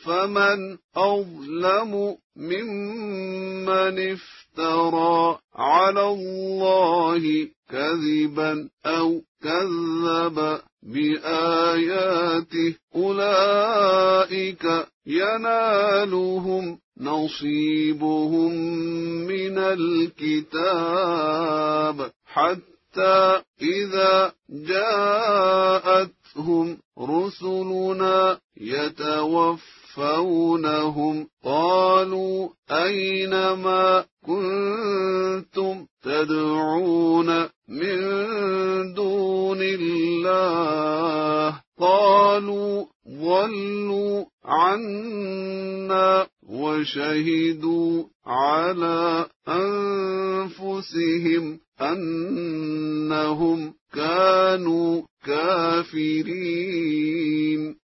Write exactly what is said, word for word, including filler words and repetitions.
فمن أظلم ممن افترى على الله كذبا أو كذب بآياته أولئك ينالهم نصيبهم من الكتاب حتى إذا جاءتهم رسلنا يتوفونهم قالوا أين ما كنتم تدعون من دون الله قالوا ضلوا عنا وشهدوا على أنفسهم أنهم كانوا كافرين